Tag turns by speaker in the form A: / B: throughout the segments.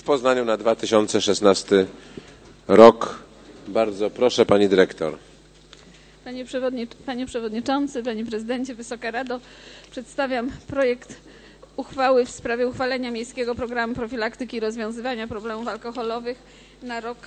A: Poznaniu na 2016 rok. Bardzo proszę, pani dyrektor.
B: Panie Przewodniczący, Panie Prezydencie, Wysoka Rado, przedstawiam projekt uchwały w sprawie uchwalenia Miejskiego Programu Profilaktyki i Rozwiązywania Problemów Alkoholowych na rok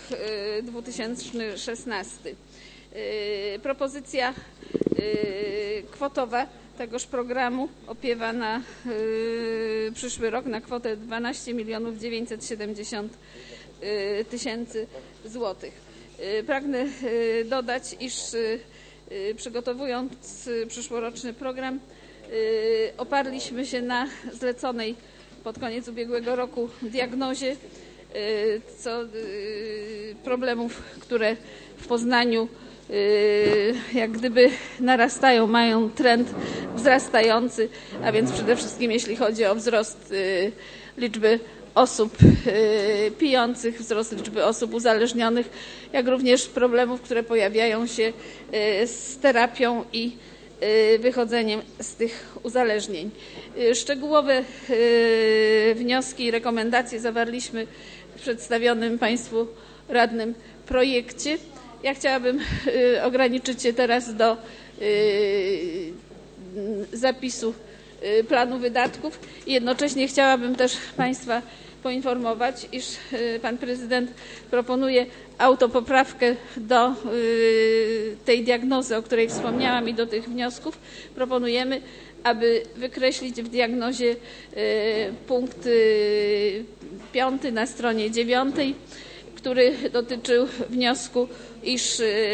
B: 2016. Propozycja kwotowa tegoż programu opiewa na przyszły rok na kwotę 12 970 000 złotych. Pragnę dodać, iż przygotowując przyszłoroczny program oparliśmy się na zleconej pod koniec ubiegłego roku diagnozie problemów, które w Poznaniu jak gdyby narastają, mają trend wzrastający, a więc przede wszystkim jeśli chodzi o wzrost liczby osób pijących, wzrost liczby osób uzależnionych, jak również problemów, które pojawiają się z terapią i wychodzeniem z tych uzależnień. Szczegółowe wnioski i rekomendacje zawarliśmy w przedstawionym Państwu radnym projekcie. Ja chciałabym ograniczyć się teraz do zapisu planu wydatków i jednocześnie chciałabym też Państwa poinformować, iż Pan Prezydent proponuje autopoprawkę do tej diagnozy, o której wspomniałam, i do tych wniosków. Proponujemy, aby wykreślić w diagnozie punkt 5 na stronie 9, który dotyczył wniosku, iż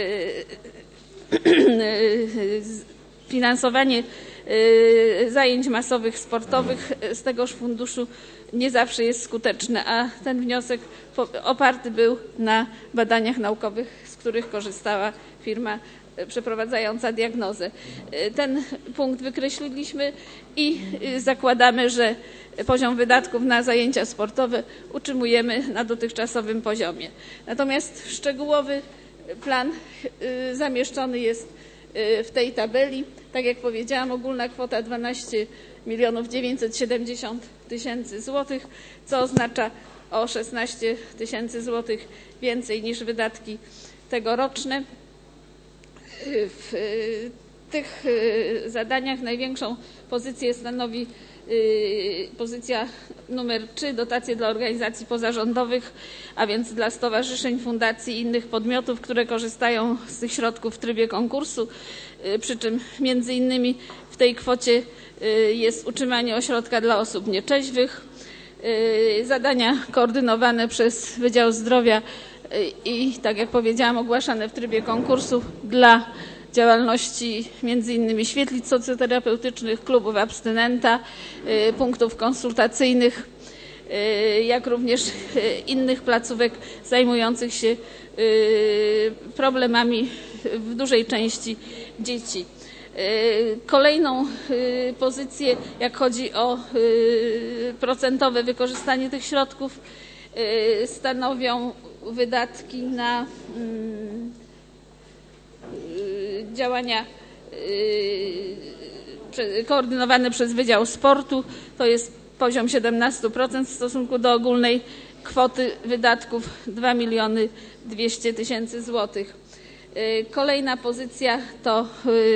B: finansowanie zajęć masowych sportowych z tegoż funduszu nie zawsze jest skuteczne, a ten wniosek oparty był na badaniach naukowych, z których korzystała firma przeprowadzająca diagnozę. Ten punkt wykreśliliśmy i zakładamy, że poziom wydatków na zajęcia sportowe utrzymujemy na dotychczasowym poziomie. Natomiast szczegółowy plan zamieszczony jest w tej tabeli. Tak jak powiedziałam, ogólna kwota 12 970 000 złotych, co oznacza o 16 000 złotych więcej niż wydatki tegoroczne. W tych zadaniach największą pozycję stanowi pozycja numer 3, dotacje dla organizacji pozarządowych, a więc dla stowarzyszeń, fundacji i innych podmiotów, które korzystają z tych środków w trybie konkursu, przy czym między innymi w tej kwocie jest utrzymanie ośrodka dla osób nieczeźwych, zadania koordynowane przez Wydział Zdrowia i, tak jak powiedziałam, ogłaszane w trybie konkursu dla działalności między innymi świetlic socjoterapeutycznych, klubów abstynenta, punktów konsultacyjnych, jak również innych placówek zajmujących się problemami w dużej części dzieci. Kolejną pozycję, jak chodzi o procentowe wykorzystanie tych środków, stanowią wydatki na działania koordynowane przez Wydział Sportu. To jest poziom 17% w stosunku do ogólnej kwoty wydatków 2 200 000 złotych. Kolejna pozycja to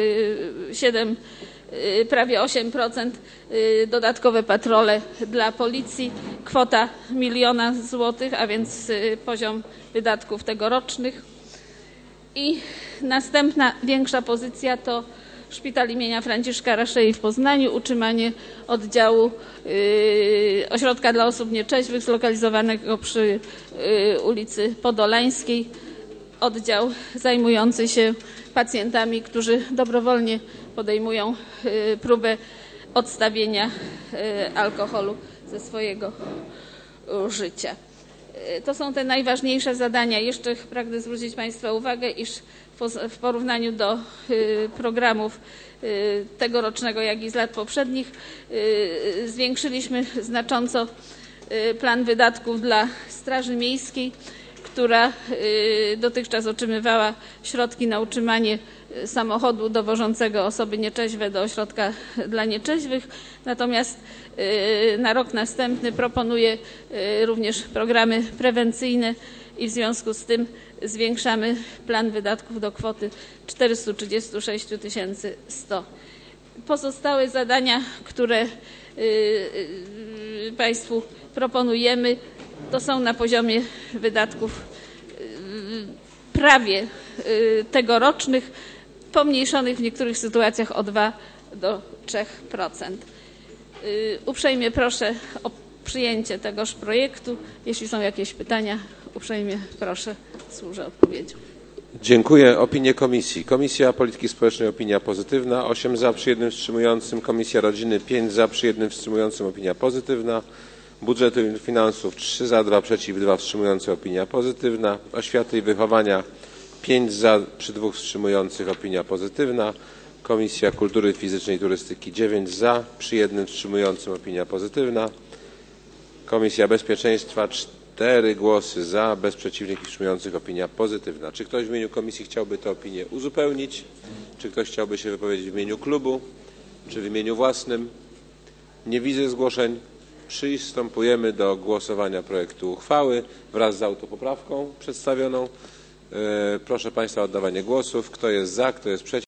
B: prawie 8% dodatkowe patrole dla policji, kwota 1 000 000 złotych, a więc poziom wydatków tegorocznych. I następna większa pozycja to Szpital imienia Franciszka Raszei w Poznaniu, utrzymanie oddziału ośrodka dla osób nieczeźwych zlokalizowanego przy ulicy Podolańskiej. Oddział zajmujący się pacjentami, którzy dobrowolnie podejmują próbę odstawienia alkoholu ze swojego życia. To są te najważniejsze zadania. Jeszcze pragnę zwrócić Państwa uwagę, iż w porównaniu do programów tegorocznego, jak i z lat poprzednich zwiększyliśmy znacząco plan wydatków dla Straży Miejskiej, która dotychczas otrzymywała środki na utrzymanie samochodu dowożącego osoby nieczeźwe do ośrodka dla nieczeźwych. Natomiast na rok następny proponuję również programy prewencyjne i w związku z tym zwiększamy plan wydatków do kwoty 436 100. Pozostałe zadania, które Państwu proponujemy, to są na poziomie wydatków prawie tegorocznych, pomniejszonych w niektórych sytuacjach o 2 do 3%. Uprzejmie proszę o przyjęcie tegoż projektu. Jeśli są jakieś pytania, uprzejmie proszę, służę odpowiedzią.
A: Dziękuję. Opinie komisji. Komisja Polityki Społecznej opinia pozytywna, 8 za przy 1 wstrzymującym. Komisja Rodziny 5 za przy 1 wstrzymującym, opinia pozytywna. Budżetu i Finansów 3 za, 2 przeciw, 2 wstrzymujące, opinia pozytywna. Oświaty i Wychowania 5 za przy 2 wstrzymujących, opinia pozytywna. Komisja Kultury Fizycznej i Turystyki 9 za przy 1 wstrzymującym, opinia pozytywna. Komisja Bezpieczeństwa 4 głosy za, bez przeciwnych i wstrzymujących, opinia pozytywna. Czy ktoś w imieniu komisji chciałby tę opinię uzupełnić? Czy ktoś chciałby się wypowiedzieć w imieniu klubu? Czy w imieniu własnym? Nie widzę zgłoszeń. Przystępujemy do głosowania projektu uchwały wraz z autopoprawką przedstawioną. Proszę Państwa o oddawanie głosów. Kto jest za, kto jest przeciw?